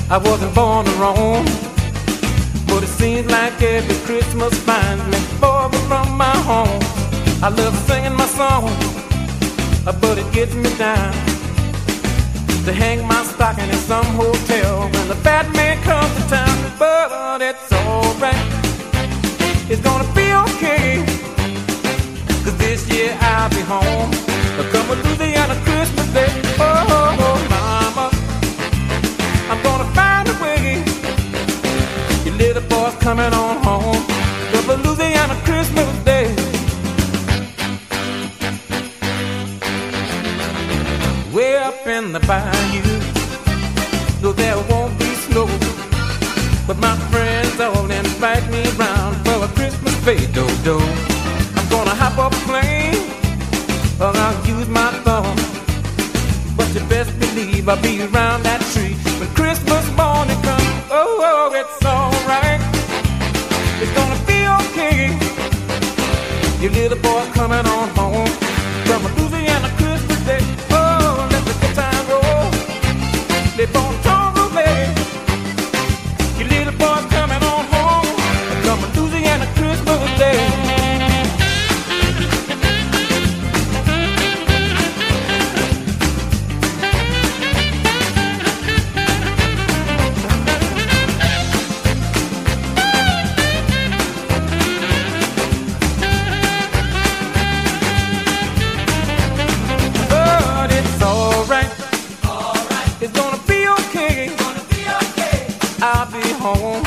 I wasn't born to roam, but it seems like every Christmas finds me far from my home. I love singing my song, but it gets me down to hang my stocking in some hotel when the bad man comes to town. But it's alright, it's gonna be okay, 'cause this year I'll be home. Come with Louisiana Christmas Day. Oh, mama, I'm gonna find a way. Your little boy's coming on home. Come with Louisiana Christmas Day. Way up in the bayou, though there won't be snow, but my friends all invite me round for a Christmas fade-do-do. I'm gonna hop up a plane, or I'll use my thumb, but you best believe I'll be around that tree when Christmas morning comes. Oh, it's alright, it's gonna be okay. Your little boy's coming on home from a Louisiana Christmas Day. Oh, let the good time roll, they won't talk away. Your little boy's coming on home from a Louisiana Christmas Day. It's gonna be okay. I'll be home